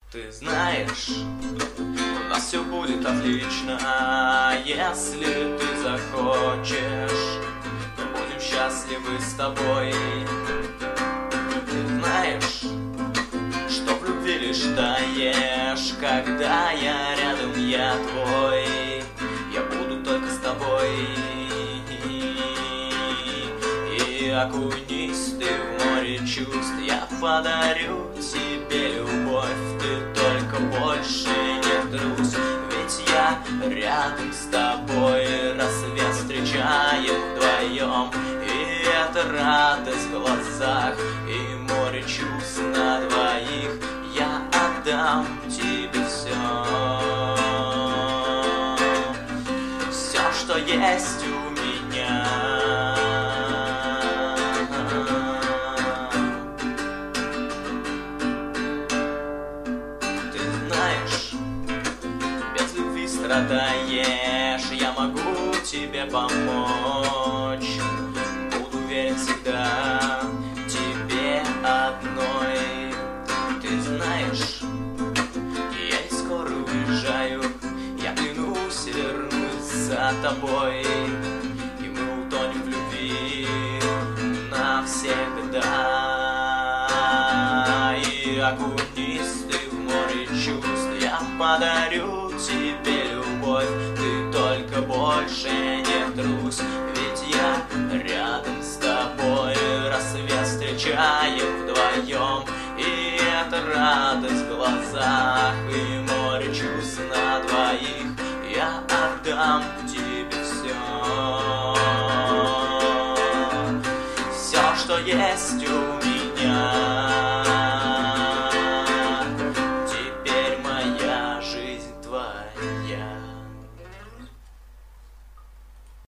Ты знаешь, у нас все будет отлично, если ты захочешь. Мы будем счастливы с тобой. Ты знаешь, что в любви лишь таешь, когда я рядом, я твой. Я буду только с тобой. И окунись ты в море чувств, я подарю тебе любовь. Ты только больше не грусть, ведь я рядом с тобой. Рассвет встречаем вдвоем, и это радость в глазах, и море чувств на двоих. Я отдам тебе все, что есть у меня. Страдаешь, я могу тебе помочь. Буду верен всегда тебе одной. Ты знаешь, я не скоро уезжаю, я клянусь, вернусь за тобой. И мы утонем в любви навсегда. И окунись ты в море чувств, я подарю тебе любовь. Ты только больше не трусь, ведь я рядом с тобой. Рассвет встречаем вдвоем, и это радость